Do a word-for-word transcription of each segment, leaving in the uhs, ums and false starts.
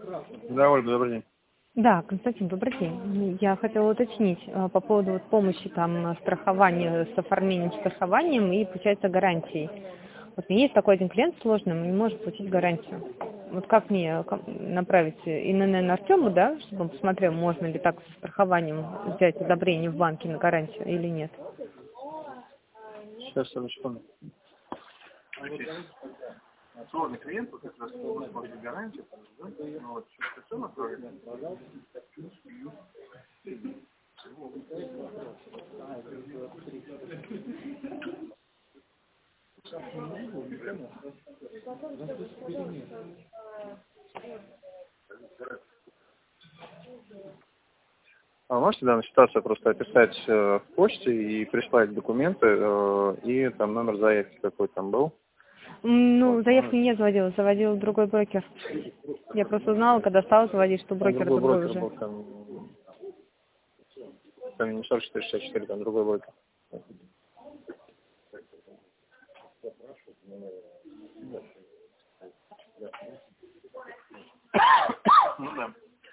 Да, Ольга, добрый день. Да, Константин, добрый день. Я хотела уточнить э, по поводу вот помощи там страхования с оформлением страхованием и, получается, гарантией. Вот у меня есть такой один клиент сложный, он не может получить гарантию. Вот как мне как направить ИНН Артему, да, чтобы он посмотрел, можно ли так со страхованием взять одобрение в банке на гарантию или нет? Сейчас, одну секунду. Сложный клиент, вот как раз может получить гарантию, да? Ну вот, что все направить. А вы можете данную ситуацию просто описать э, в почте и прислать документы э, и там номер заявки какой там был? Ну, Вот, заявку ну, не я заводила, заводил другой брокер. Я просто узнала, когда стала заводить, что там брокер другой другой брокер уже. был, там, там не сорок четыре шестьдесят четыре, там другой брокер. Ну да.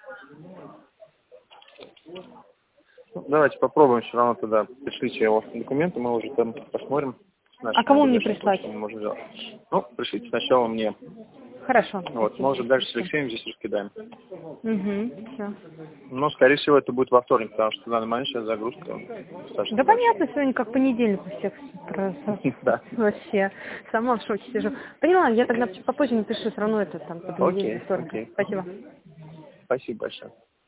Ну, давайте попробуем все равно тогда. Пришлите его документы, мы уже там посмотрим. А кому мне прислать? Мы можем сделать. Ну, пришлите сначала мне. Хорошо. Вот, мы уже дальше с Алексеем здесь раскидаем. Угу, все. Но, скорее всего, это будет во вторник, потому что в данный момент сейчас загрузка достаточно Да большая. понятно, сегодня как понедельник у всех просто. Да. Вообще. Сама в шоке сижу. Поняла, я тогда попозже напишу, все равно это там по Окей, понедельник, вторник. окей. Спасибо. Спасибо большое.